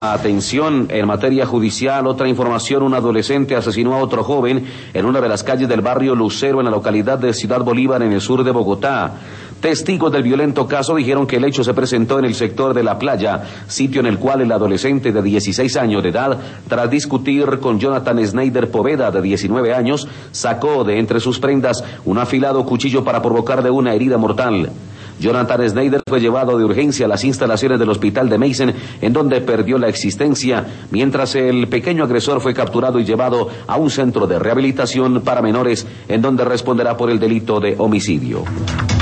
Atención, en materia judicial, otra información: un adolescente asesinó a otro joven en una de las calles del barrio Lucero, en la localidad de Ciudad Bolívar, en el sur de Bogotá. Testigos del violento caso dijeron que el hecho se presentó en el sector de La Playa, sitio en el cual el adolescente de 16 años de edad, tras discutir con Jonathan Snyder Poveda, de 19 años, sacó de entre sus prendas un afilado cuchillo para provocarle una herida mortal. Jonathan Snyder fue llevado de urgencia a las instalaciones del hospital de Meissen, en donde perdió la existencia, mientras el pequeño agresor fue capturado y llevado a un centro de rehabilitación para menores, en donde responderá por el delito de homicidio.